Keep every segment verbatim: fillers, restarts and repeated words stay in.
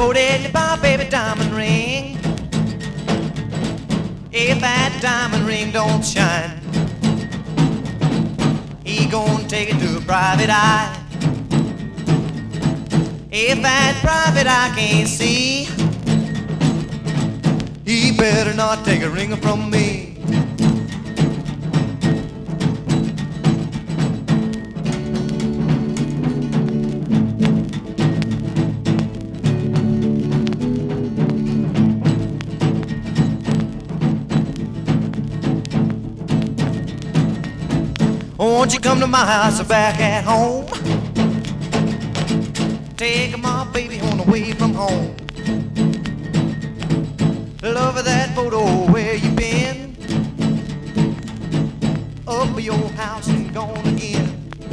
Bo Diddley buy a baby diamond ring. If that diamond ring don't shine, he gon' take it to a private eye. If that private eye can't see, he better not take a ring from me. Won't you come to my house back at home? Take my baby home away from home. Love that photo where you been. Up at your house and gone again.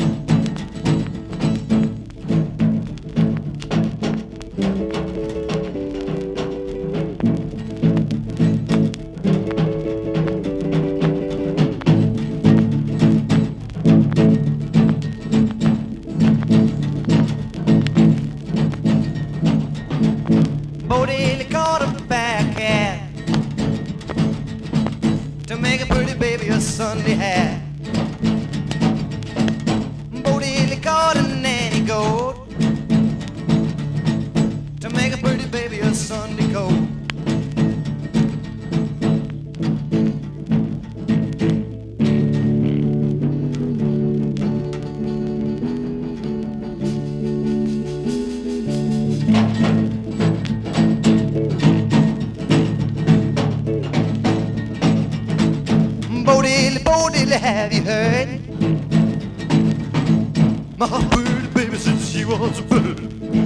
Bo Diddley caught a bad cat to make a pretty baby a Sunday hat. Bo Diddley caught a nanny goat to make a pretty baby a Sunday coat. Bo Diddley, Bo Diddley, have you heard? My pretty baby since she was a bird.